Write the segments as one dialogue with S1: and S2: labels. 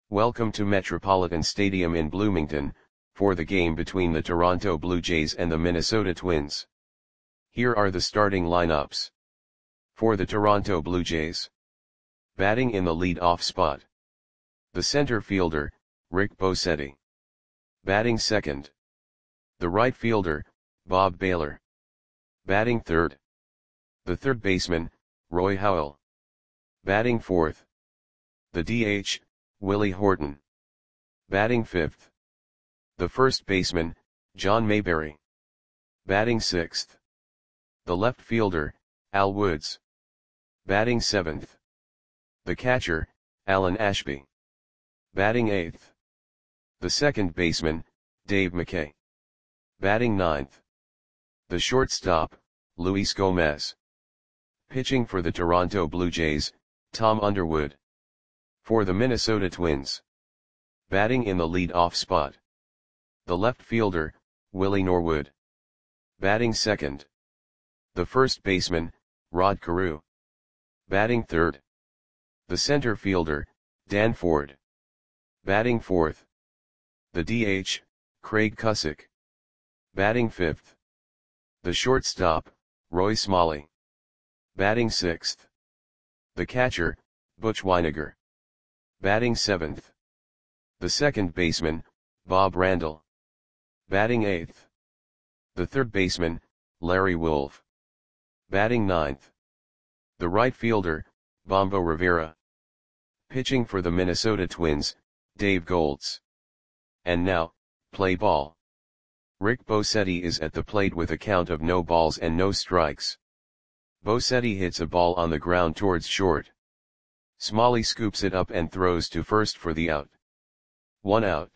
S1: Welcome to Metropolitan Stadium in Bloomington, for the game between the Toronto Blue Jays and the Minnesota Twins. Here are the starting lineups. For the Toronto Blue Jays. Batting in the lead-off spot. The center fielder, Rick Bosetti. Batting second. The right fielder, Bob Baylor. Batting third. The third baseman, Roy Howell. Batting fourth. The DH, Willie Horton. Batting fifth. The first baseman, John Mayberry. Batting sixth. The left fielder, Al Woods. Batting seventh. The catcher, Alan Ashby. Batting eighth. The second baseman, Dave McKay. Batting ninth. The shortstop, Luis Gomez. Pitching for the Toronto Blue Jays, Tom Underwood. For the Minnesota Twins. Batting in the lead-off spot. The left fielder, Willie Norwood. Batting second. The first baseman, Rod Carew. Batting third. The center fielder, Dan Ford. Batting fourth. The DH, Craig Cusick. Batting fifth. The shortstop, Roy Smalley. Batting sixth. The catcher, Butch Wynegar. Batting seventh. The second baseman, Bob Randall. Batting eighth. The third baseman, Larry Wolf. Batting ninth. The right fielder, Bombo Rivera. Pitching for the Minnesota Twins, Dave Goltz. And now, play ball. Rick Bosetti is at the plate with a count of no balls and no strikes. Bosetti hits a ball on the ground towards short. Smalley scoops it up and throws to first for the out. 1 out.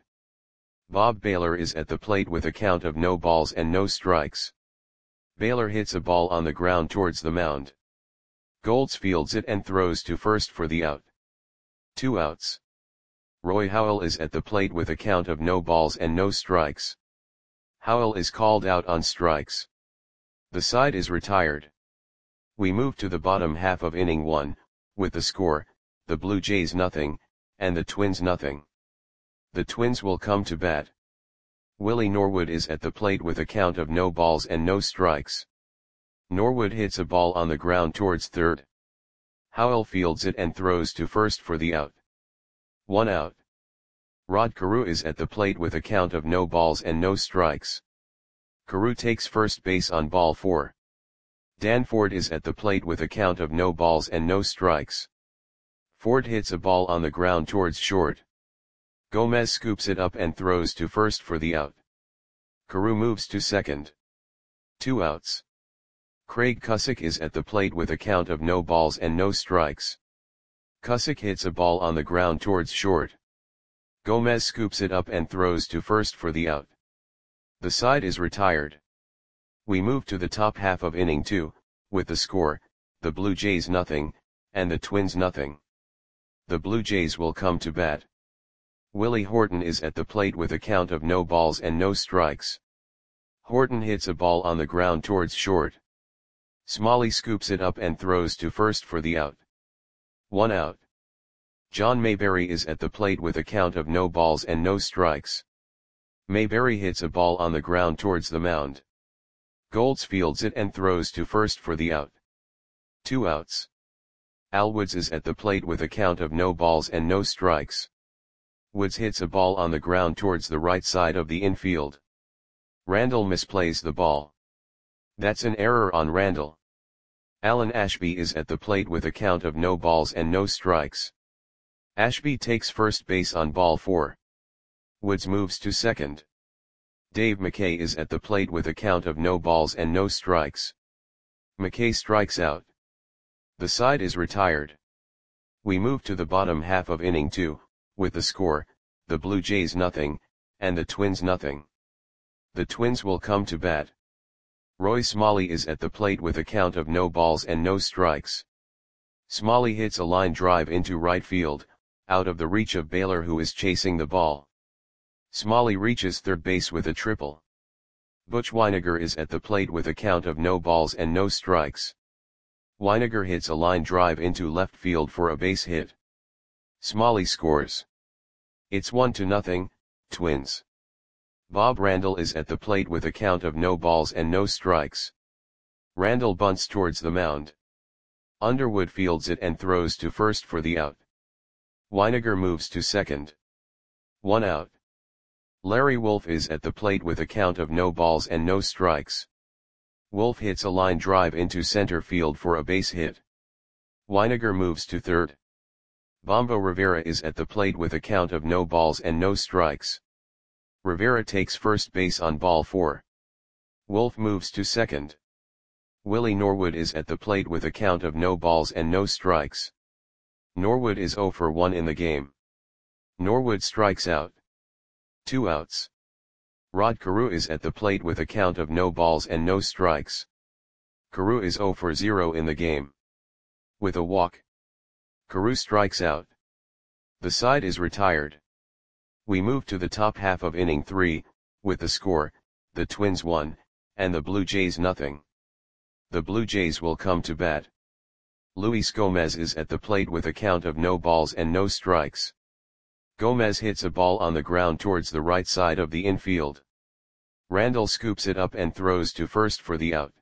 S1: Bob Baylor is at the plate with a count of no balls and no strikes. Baylor hits a ball on the ground towards the mound. Goltz fields it and throws to first for the out. 2 outs. Roy Howell is at the plate with a count of no balls and no strikes. Howell is called out on strikes. The side is retired. We move to the bottom half of inning 1, with the score, the Blue Jays nothing, and the Twins nothing. The Twins will come to bat. Willie Norwood is at the plate with a count of no balls and no strikes. Norwood hits a ball on the ground towards third. Howell fields it and throws to first for the out. 1 out. Rod Carew is at the plate with a count of no balls and no strikes. Carew takes first base on ball 4. Dan Ford is at the plate with a count of no balls and no strikes. Ford hits a ball on the ground towards short. Gomez scoops it up and throws to first for the out. Carew moves to second. 2 outs. Craig Cusick is at the plate with a count of no balls and no strikes. Cusick hits a ball on the ground towards short. Gomez scoops it up and throws to first for the out. The side is retired. We move to the top half of inning 2, with the score, the Blue Jays nothing, and the Twins nothing. The Blue Jays will come to bat. Willie Horton is at the plate with a count of no balls and no strikes. Horton hits a ball on the ground towards short. Smalley scoops it up and throws to first for the out. 1 out. John Mayberry is at the plate with a count of no balls and no strikes. Mayberry hits a ball on the ground towards the mound. Goltz fields it and throws to first for the out. 2 outs. Al Woods is at the plate with a count of no balls and no strikes. Woods hits a ball on the ground towards the right side of the infield. Randall misplays the ball. That's an error on Randall. Alan Ashby is at the plate with a count of no balls and no strikes. Ashby takes first base on ball 4. Woods moves to second. Dave McKay is at the plate with a count of no balls and no strikes. McKay strikes out. The side is retired. We move to the bottom half of inning 2, with the score, the Blue Jays nothing, and the Twins nothing. The Twins will come to bat. Roy Smalley is at the plate with a count of no balls and no strikes. Smalley hits a line drive into right field, out of the reach of Baylor, who is chasing the ball. Smalley reaches third base with a triple. Butch Wynegar is at the plate with a count of no balls and no strikes. Wynegar hits a line drive into left field for a base hit. Smalley scores. It's 1-0, Twins. Bob Randall is at the plate with a count of no balls and no strikes. Randall bunts towards the mound. Underwood fields it and throws to first for the out. Weiniger moves to second. 1 out. Larry Wolf is at the plate with a count of no balls and no strikes. Wolf hits a line drive into center field for a base hit. Weiniger moves to third. Bombo Rivera is at the plate with a count of no balls and no strikes. Rivera takes first base on ball 4. Wolf moves to second. Willie Norwood is at the plate with a count of no balls and no strikes. Norwood is 0 for 1 in the game. Norwood strikes out. 2 outs. Rod Carew is at the plate with a count of no balls and no strikes. Carew is 0 for 0 in the game. With a walk, Carew strikes out. The side is retired. We move to the top half of inning 3, with the score, the Twins 1, and the Blue Jays 0. The Blue Jays will come to bat. Luis Gomez is at the plate with a count of no balls and no strikes. Gomez hits a ball on the ground towards the right side of the infield. Randall scoops it up and throws to first for the out.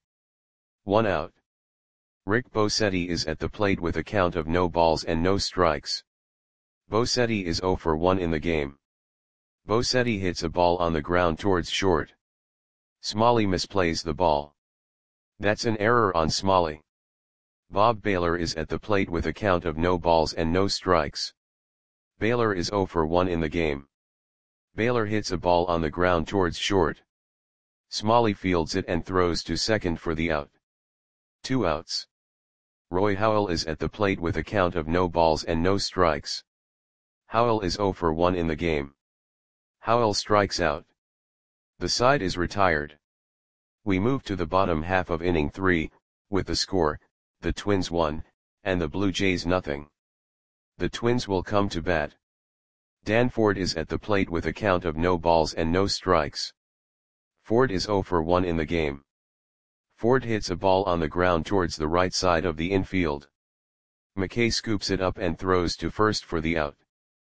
S1: 1 out. Rick Bosetti is at the plate with a count of no balls and no strikes. Bosetti is 0 for 1 in the game. Bosetti hits a ball on the ground towards short. Smalley misplays the ball. That's an error on Smalley. Bob Baylor is at the plate with a count of no balls and no strikes. Baylor is 0 for 1 in the game. Baylor hits a ball on the ground towards short. Smalley fields it and throws to second for the out. 2 outs. Roy Howell is at the plate with a count of no balls and no strikes. Howell is 0 for 1 in the game. Howell strikes out. The side is retired. We move to the bottom half of inning 3, with the score, the Twins 1, and the Blue Jays 0. The Twins will come to bat. Dan Ford is at the plate with a count of no balls and no strikes. Ford is 0 for 1 in the game. Ford hits a ball on the ground towards the right side of the infield. McKay scoops it up and throws to first for the out.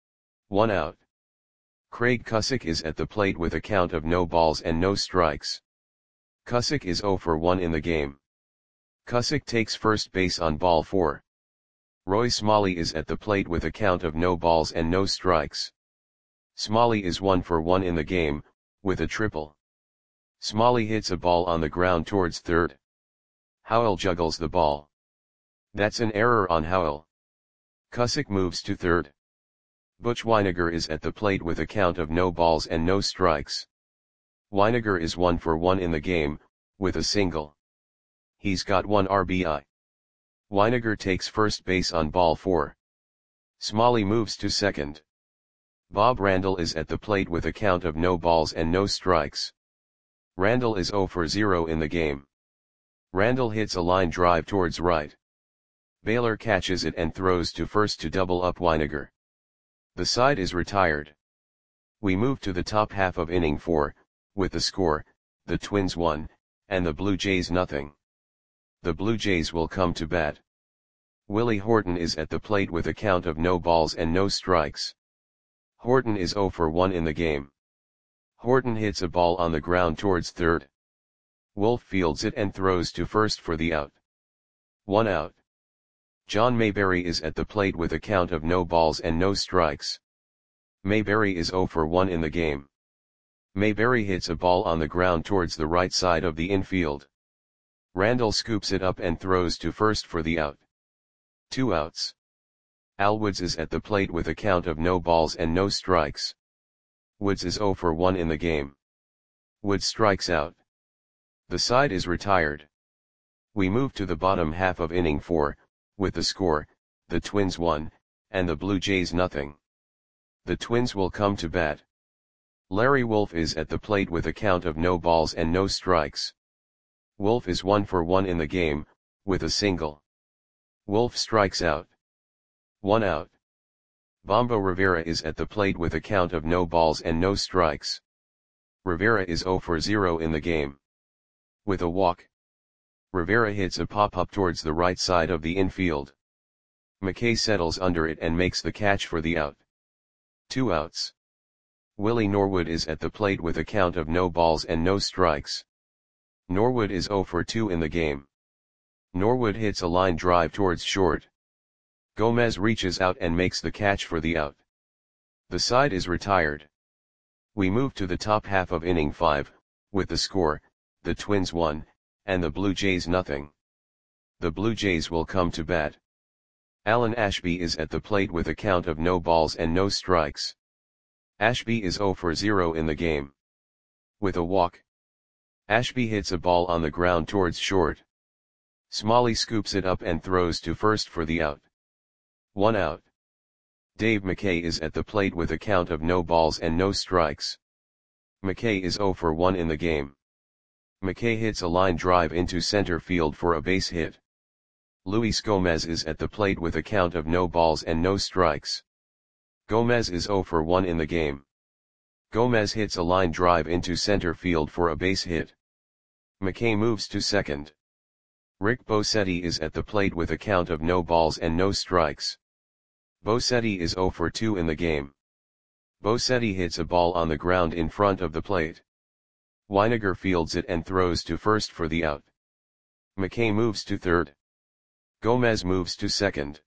S1: 1 out. Craig Cusick is at the plate with a count of no balls and no strikes. Cusick is 0 for 1 in the game. Cusick takes first base on ball 4. Roy Smalley is at the plate with a count of no balls and no strikes. Smalley is 1 for 1 in the game, with a triple. Smalley hits a ball on the ground towards third. Howell juggles the ball. That's an error on Howell. Cusick moves to third. Butch Weiniger is at the plate with a count of no balls and no strikes. Weiniger is 1 for 1 in the game, with a single. He's got 1 RBI. Weiniger takes first base on ball 4. Smalley moves to second. Bob Randall is at the plate with a count of no balls and no strikes. Randall is 0 for 0 in the game. Randall hits a line drive towards right. Baylor catches it and throws to first to double up Weiniger. The side is retired. We move to the top half of inning 4, with the score, the Twins 1, and the Blue Jays 0. The Blue Jays will come to bat. Willie Horton is at the plate with a count of no balls and no strikes. Horton is 0 for 1 in the game. Horton hits a ball on the ground towards third. Wolf fields it and throws to first for the out. 1 out. John Mayberry is at the plate with a count of no balls and no strikes. Mayberry is 0 for 1 in the game. Mayberry hits a ball on the ground towards the right side of the infield. Randall scoops it up and throws to first for the out. 2 outs. Al Woods is at the plate with a count of no balls and no strikes. Woods is 0 for 1 in the game. Woods strikes out. The side is retired. We move to the bottom half of inning 4, with the score, the Twins 1, and the Blue Jays 0. The Twins will come to bat. Larry Wolf is at the plate with a count of no balls and no strikes. Wolf is 1 for 1 in the game, with a single. Wolf strikes out. 1 out. Bombo Rivera is at the plate with a count of no balls and no strikes. Rivera is 0 for 0 in the game. With a walk, Rivera hits a pop-up towards the right side of the infield. McKay settles under it and makes the catch for the out. 2 outs. Willie Norwood is at the plate with a count of no balls and no strikes. Norwood is 0 for 2 in the game. Norwood hits a line drive towards short. Gomez reaches out and makes the catch for the out. The side is retired. We move to the top half of inning 5, with the score, the Twins 1, and the Blue Jays nothing. The Blue Jays will come to bat. Alan Ashby is at the plate with a count of no balls and no strikes. Ashby is 0 for 0 in the game. With a walk. Ashby hits a ball on the ground towards short. Smalley scoops it up and throws to first for the out. 1 out. Dave McKay is at the plate with a count of no balls and no strikes. McKay is 0 for 1 in the game. McKay hits a line drive into center field for a base hit. Luis Gomez is at the plate with a count of no balls and no strikes. Gomez is 0 for 1 in the game. Gomez hits a line drive into center field for a base hit. McKay moves to second. Rick Bosetti is at the plate with a count of no balls and no strikes. Bosetti is 0 for 2 in the game. Bosetti hits a ball on the ground in front of the plate. Weiniger fields it and throws to first for the out. McKay moves to third. Gomez moves to second.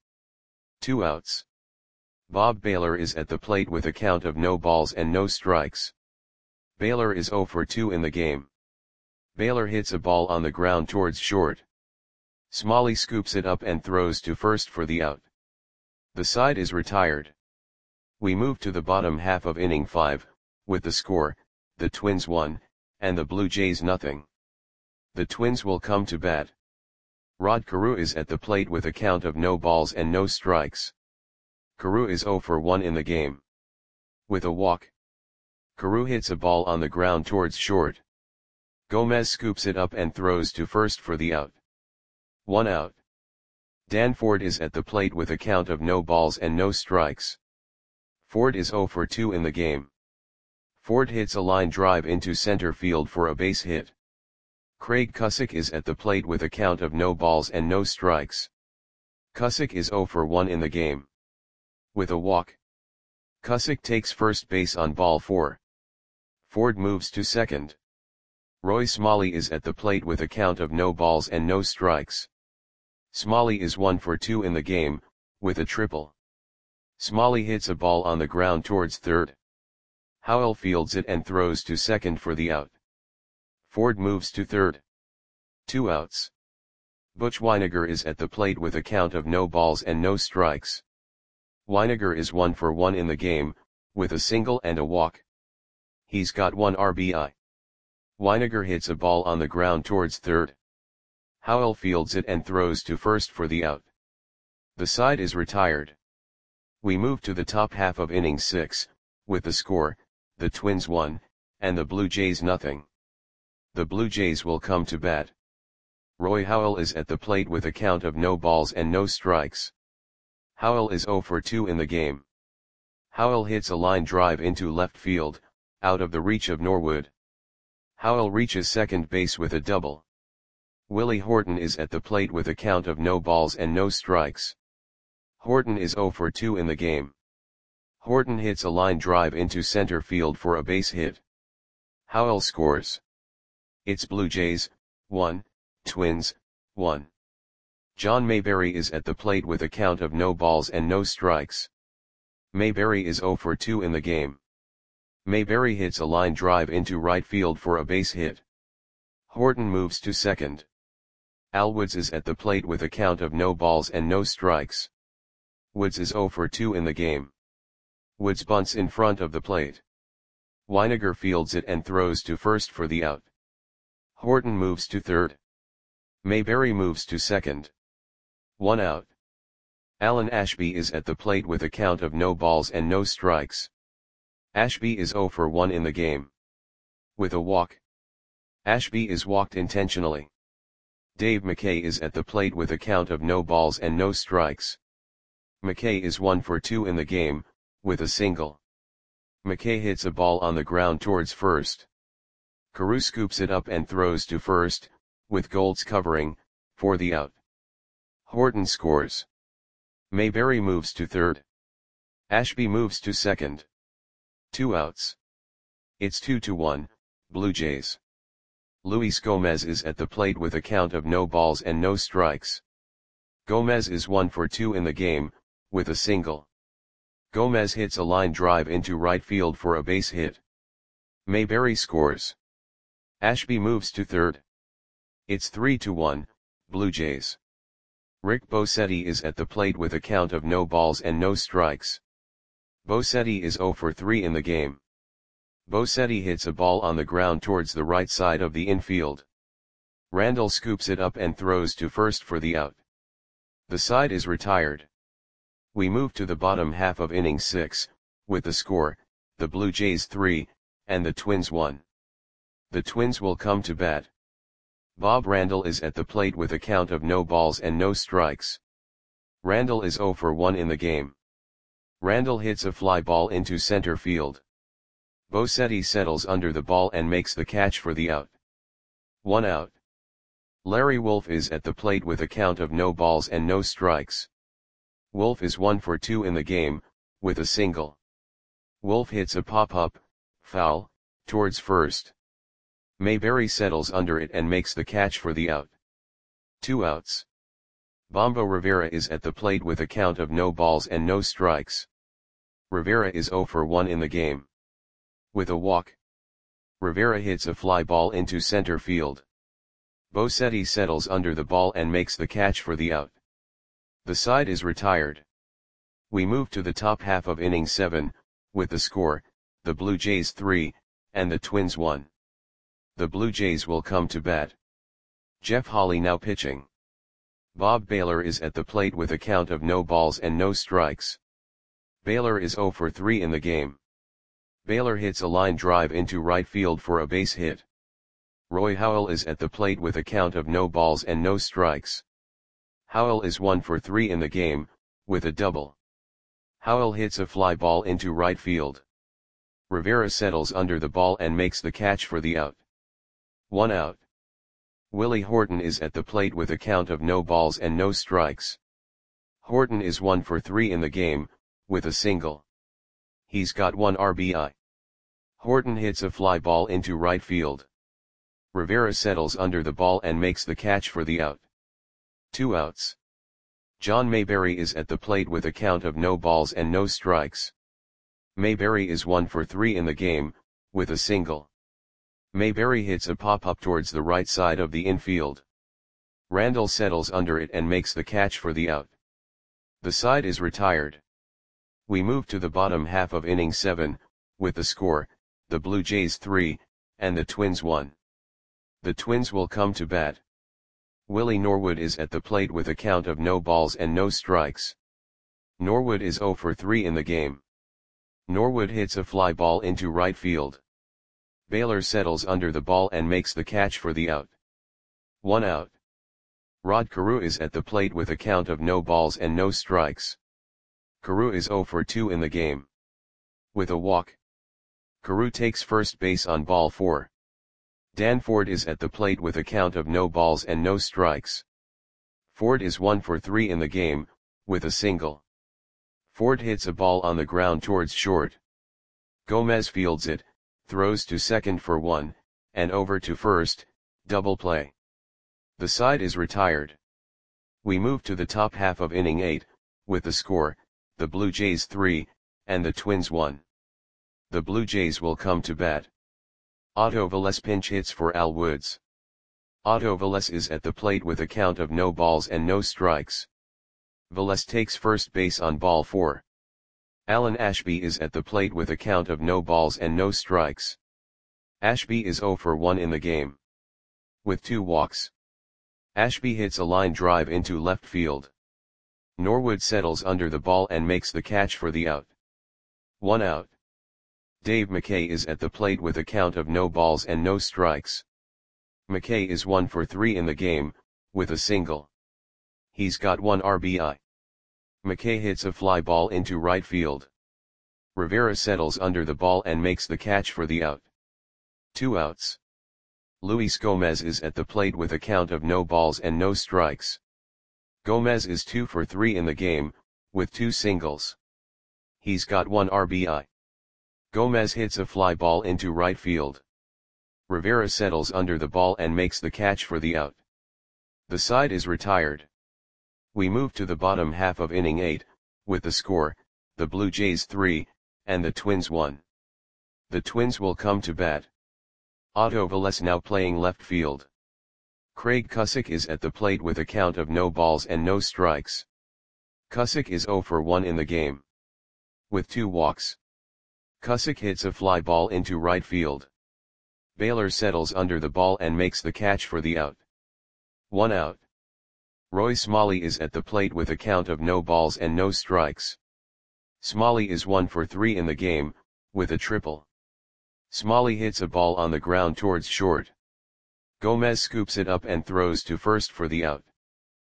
S1: 2 outs. Bob Baylor is at the plate with a count of no balls and no strikes. Baylor is 0 for 2 in the game. Baylor hits a ball on the ground towards short. Smalley scoops it up and throws to first for the out. The side is retired. We move to the bottom half of inning 5, with the score, the Twins 1, and the Blue Jays nothing. The Twins will come to bat. Rod Carew is at the plate with a count of no balls and no strikes. Carew is 0 for 1 in the game. With a walk. Carew hits a ball on the ground towards short. Gomez scoops it up and throws to first for the out. 1 out. Dan Ford is at the plate with a count of no balls and no strikes. Ford is 0 for 2 in the game. Ford hits a line drive into center field for a base hit. Craig Cusick is at the plate with a count of no balls and no strikes. Cusick is 0 for 1 in the game. With a walk. Cusick takes first base on ball 4. Ford moves to second. Roy Smalley is at the plate with a count of no balls and no strikes. Smalley is 1 for 2 in the game, with a triple. Smalley hits a ball on the ground towards third. Howell fields it and throws to second for the out. Ford moves to third. 2 outs. Butch Weiniger is at the plate with a count of no balls and no strikes. Weiniger is 1 for 1 in the game, with a single and a walk. He's got 1 RBI. Weiniger hits a ball on the ground towards third. Howell fields it and throws to first for the out. The side is retired. We move to the top half of inning 6, with the score, the Twins 1, and the Blue Jays nothing. The Blue Jays will come to bat. Roy Howell is at the plate with a count of no balls and no strikes. Howell is 0 for 2 in the game. Howell hits a line drive into left field, out of the reach of Norwood. Howell reaches second base with a double. Willie Horton is at the plate with a count of no balls and no strikes. Horton is 0 for 2 in the game. Horton hits a line drive into center field for a base hit. Howell scores. It's Blue Jays, 1, Twins, 1. John Mayberry is at the plate with a count of no balls and no strikes. Mayberry is 0 for 2 in the game. Mayberry hits a line drive into right field for a base hit. Horton moves to second. Al Woods is at the plate with a count of no balls and no strikes. Woods is 0 for 2 in the game. Woods bunts in front of the plate. Weiniger fields it and throws to first for the out. Horton moves to third. Mayberry moves to second. 1 out. Alan Ashby is at the plate with a count of no balls and no strikes. Ashby is 0 for 1 in the game. With a walk. Ashby is walked intentionally. Dave McKay is at the plate with a count of no balls and no strikes. McKay is 1 for 2 in the game, with a single. McKay hits a ball on the ground towards first. Carew scoops it up and throws to first, with Golds covering, for the out. Horton scores. Mayberry moves to third. Ashby moves to second. 2 outs. It's 2-1, Blue Jays. Luis Gomez is at the plate with a count of no balls and no strikes. Gomez is 1 for 2 in the game, with a single. Gomez hits a line drive into right field for a base hit. Mayberry scores. Ashby moves to third. It's 3-1, Blue Jays. Rick Bosetti is at the plate with a count of no balls and no strikes. Bosetti is 0 for 3 in the game. Bosetti hits a ball on the ground towards the right side of the infield. Randall scoops it up and throws to first for the out. The side is retired. We move to the bottom half of inning 6, with the score, the Blue Jays 3, and the Twins 1. The Twins will come to bat. Bob Randall is at the plate with a count of no balls and no strikes. Randall is 0 for 1 in the game. Randall hits a fly ball into center field. Bosetti settles under the ball and makes the catch for the out. 1 out. Larry Wolf is at the plate with a count of no balls and no strikes. Wolf is 1 for 2 in the game, with a single. Wolf hits a pop-up, foul, towards first. Mayberry settles under it and makes the catch for the out. 2 outs. Bombo Rivera is at the plate with a count of no balls and no strikes. Rivera is 0 for 1 in the game. With a walk. Rivera hits a fly ball into center field. Bosetti settles under the ball and makes the catch for the out. The side is retired. We move to the top half of inning 7, with the score, the Blue Jays 3, and the Twins 1. The Blue Jays will come to bat. Jeff Holley now pitching. Bob Baylor is at the plate with a count of no balls and no strikes. Baylor is 0 for 3 in the game. Baylor hits a line drive into right field for a base hit. Roy Howell is at the plate with a count of no balls and no strikes. Howell is 1 for 3 in the game, with a double. Howell hits a fly ball into right field. Rivera settles under the ball and makes the catch for the out. 1 out. Willie Horton is at the plate with a count of no balls and no strikes. Horton is 1 for 3 in the game, with a single. He's got 1 RBI. Horton hits a fly ball into right field. Rivera settles under the ball and makes the catch for the out. 2 outs. John Mayberry is at the plate with a count of no balls and no strikes. Mayberry is 1 for 3 in the game, with a single. Mayberry hits a pop-up towards the right side of the infield. Randall settles under it and makes the catch for the out. The side is retired. We move to the bottom half of inning 7, with the score, the Blue Jays 3, and the Twins 1. The Twins will come to bat. Willie Norwood is at the plate with a count of no balls and no strikes. Norwood is 0 for 3 in the game. Norwood hits a fly ball into right field. Baylor settles under the ball and makes the catch for the out. 1 out. Rod Carew is at the plate with a count of no balls and no strikes. Carew is 0 for 2 in the game. With a walk. Carew takes first base on ball 4. Dan Ford is at the plate with a count of no balls and no strikes. Ford is 1 for 3 in the game, with a single. Ford hits a ball on the ground towards short. Gomez fields it, throws to second for 1, and over to first, double play. The side is retired. We move to the top half of inning 8, with the score, the Blue Jays 3, and the Twins 1. The Blue Jays will come to bat. Otto Velez pinch hits for Al Woods. Otto Velez is at the plate with a count of no balls and no strikes. Velez takes first base on ball 4. Alan Ashby is at the plate with a count of no balls and no strikes. Ashby is 0 for 1 in the game. With 2 walks. Ashby hits a line drive into left field. Norwood settles under the ball and makes the catch for the out. 1 out. Dave McKay is at the plate with a count of no balls and no strikes. McKay is 1 for 3 in the game, with a single. He's got 1 RBI. McKay hits a fly ball into right field. Rivera settles under the ball and makes the catch for the out. 2 outs. Luis Gomez is at the plate with a count of no balls and no strikes. Gomez is 2 for 3 in the game, with 2 singles. He's got 1 RBI. Gomez hits a fly ball into right field. Rivera settles under the ball and makes the catch for the out. The side is retired. We move to the bottom half of inning 8, with the score, the Blue Jays 3, and the Twins 1. The Twins will come to bat. Otto Velez now playing left field. Craig Cusick is at the plate with a count of no balls and no strikes. Cusick is 0 for 1 in the game. With 2 walks. Cusick hits a fly ball into right field. Baylor settles under the ball and makes the catch for the out. 1 out. Roy Smalley is at the plate with a count of no balls and no strikes. Smalley is 1 for 3 in the game, with a triple. Smalley hits a ball on the ground towards short. Gomez scoops it up and throws to first for the out.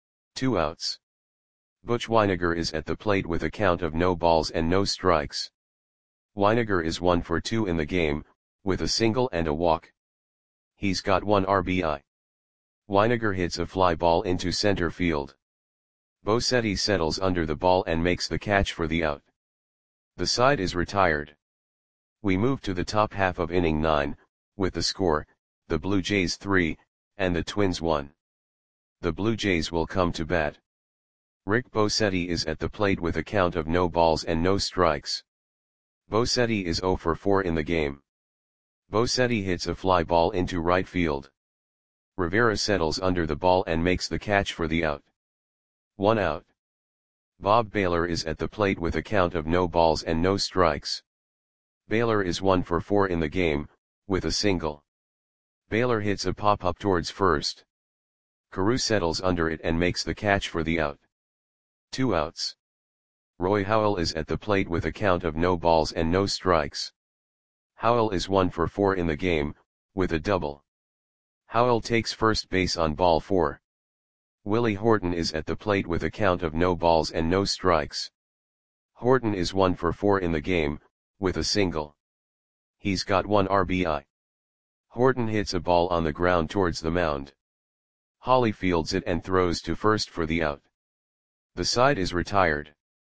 S1: 2 outs. Butch Wynegar is at the plate with a count of no balls and no strikes. Wynegar is 1 for 2 in the game, with a single and a walk. He's got 1 RBI. Wynegar hits a fly ball into center field. Bosetti settles under the ball and makes the catch for the out. The side is retired. We move to the top half of inning 9, with the score, the Blue Jays 3, and the Twins 1. The Blue Jays will come to bat. Rick Bosetti is at the plate with a count of no balls and no strikes. Bosetti is 0 for 4 in the game. Bosetti hits a fly ball into right field. Rivera settles under the ball and makes the catch for the out. 1 out. Bob Baylor is at the plate with a count of no balls and no strikes. Baylor is 1 for 4 in the game, with a single. Baylor hits a pop-up towards first. Carew settles under it and makes the catch for the out. 2 outs. Roy Howell is at the plate with a count of no balls and no strikes. Howell is 1 for 4 in the game, with a double. Howell takes first base on ball 4. Willie Horton is at the plate with a count of no balls and no strikes. Horton is 1 for 4 in the game, with a single. He's got 1 RBI. Horton hits a ball on the ground towards the mound. Holly fields it and throws to first for the out. The side is retired.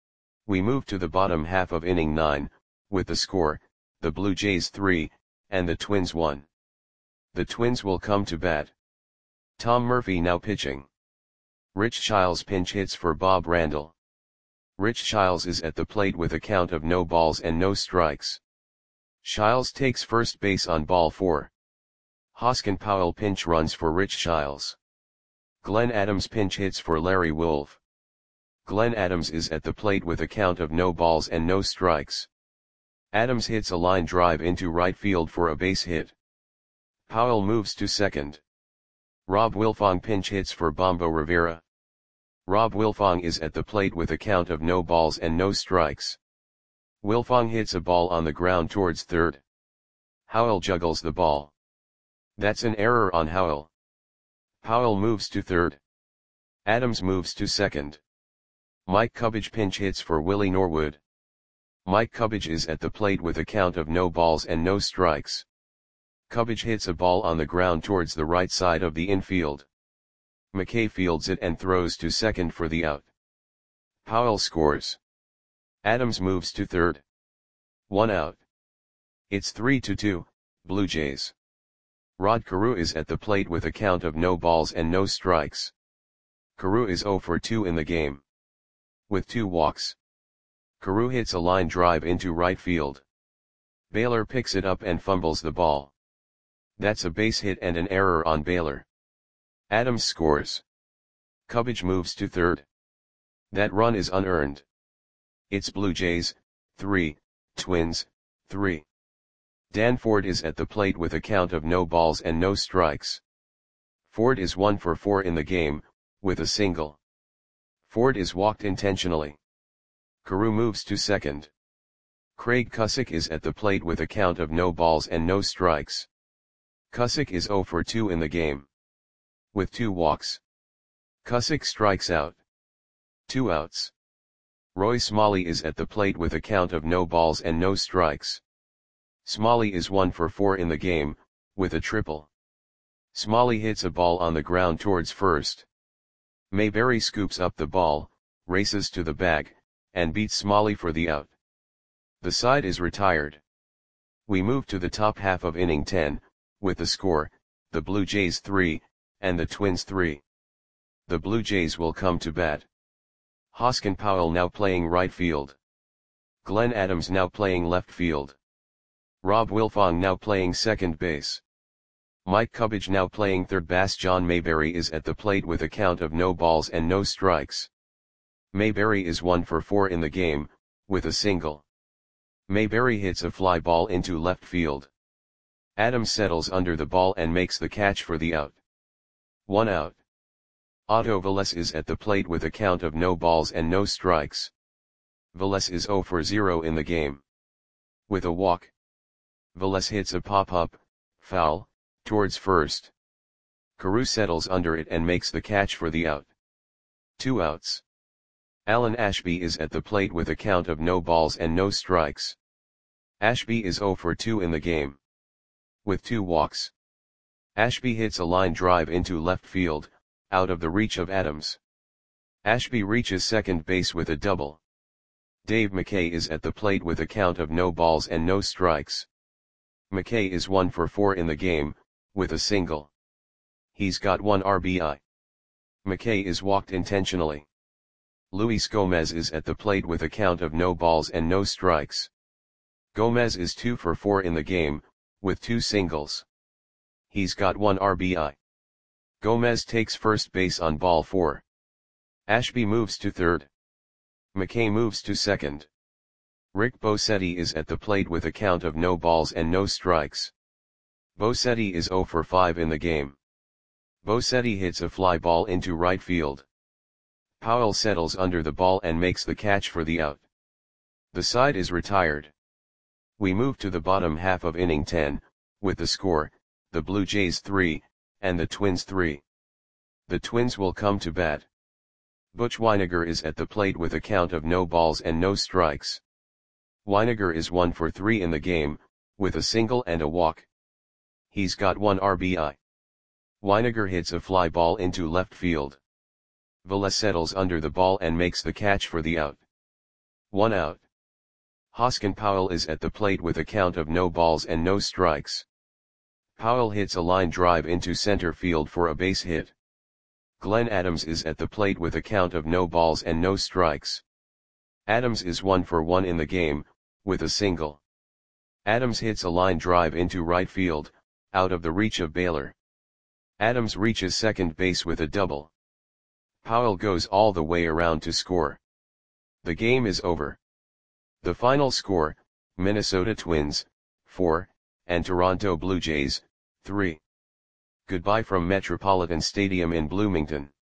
S1: We move to the bottom half of inning 9, with the score, the Blue Jays 3, and the Twins 1. The Twins will come to bat. Tom Murphy now pitching. Rich Childs pinch hits for Bob Randall. Rich Childs is at the plate with a count of no balls and no strikes. Childs takes first base on ball 4. Hoskin Powell pinch runs for Rich Childs. Glenn Adams pinch hits for Larry Wolf. Glenn Adams is at the plate with a count of no balls and no strikes. Adams hits a line drive into right field for a base hit. Powell moves to second. Rob Wilfong pinch hits for Bombo Rivera. Rob Wilfong is at the plate with a count of no balls and no strikes. Wilfong hits a ball on the ground towards third. Howell juggles the ball. That's an error on Howell. Powell moves to third. Adams moves to second. Mike Cubbage pinch hits for Willie Norwood. Mike Cubbage is at the plate with a count of no balls and no strikes. Cubbage hits a ball on the ground towards the right side of the infield. McKay fields it and throws to second for the out. Powell scores. Adams moves to third. 1 out. It's 3-2, Blue Jays. Rod Carew is at the plate with a count of no balls and no strikes. Carew is 0 for 2 in the game. With 2 walks. Carew hits a line drive into right field. Baylor picks it up and fumbles the ball. That's a base hit and an error on Baylor. Adams scores. Cubbage moves to third. That run is unearned. It's Blue Jays, 3, Twins, 3. Dan Ford is at the plate with a count of no balls and no strikes. Ford is 1 for 4 in the game, with a single. Ford is walked intentionally. Carew moves to second. Craig Cusick is at the plate with a count of no balls and no strikes. Cusick is 0 for 2 in the game. With 2 walks. Cusick strikes out. 2 outs. Roy Smalley is at the plate with a count of no balls and no strikes. Smalley is 1 for 4 in the game, with a triple. Smalley hits a ball on the ground towards first. Mayberry scoops up the ball, races to the bag, and beats Smalley for the out. The side is retired. We move to the top half of inning 10, with the score, the Blue Jays 3, and the Twins 3. The Blue Jays will come to bat. Hoskin Powell now playing right field. Glenn Adams now playing left field. Rob Wilfong now playing second base. Mike Cubbage now playing third base. John Mayberry is at the plate with a count of no balls and no strikes. Mayberry is 1 for 4 in the game, with a single. Mayberry hits a fly ball into left field. Adams settles under the ball and makes the catch for the out. 1 out. Otto Velez is at the plate with a count of no balls and no strikes. Velez is 0 for 0 in the game. With a walk. Velez hits a pop-up, foul, towards first. Carew settles under it and makes the catch for the out. 2 outs. Alan Ashby is at the plate with a count of no balls and no strikes. Ashby is 0 for 2 in the game. With 2 walks. Ashby hits a line drive into left field, out of the reach of Adams. Ashby reaches second base with a double. Dave McKay is at the plate with a count of no balls and no strikes. McKay is 1 for 4 in the game, with a single. He's got 1 RBI. McKay is walked intentionally. Luis Gomez is at the plate with a count of no balls and no strikes. Gomez is 2 for 4 in the game, with 2 singles. He's got 1 RBI. Gomez takes first base on ball 4. Ashby moves to third. McKay moves to second. Rick Bosetti is at the plate with a count of no balls and no strikes. Bosetti is 0 for 5 in the game. Bosetti hits a fly ball into right field. Powell settles under the ball and makes the catch for the out. The side is retired. We move to the bottom half of inning 10, with the score, the Blue Jays 3, and the Twins 3. The Twins will come to bat. Butch Wynegar is at the plate with a count of no balls and no strikes. Wynegar is 1 for 3 in the game, with a single and a walk. He's got 1 RBI. Wynegar hits a fly ball into left field. Velez settles under the ball and makes the catch for the out. 1 out. Hoskin Powell is at the plate with a count of no balls and no strikes. Powell hits a line drive into center field for a base hit. Glenn Adams is at the plate with a count of no balls and no strikes. Adams is 1 for 1 in the game, with a single. Adams hits a line drive into right field, out of the reach of Baylor. Adams reaches second base with a double. Powell goes all the way around to score. The game is over. The final score, Minnesota Twins, 4, and Toronto Blue Jays, 3. Goodbye from Metropolitan Stadium in Bloomington.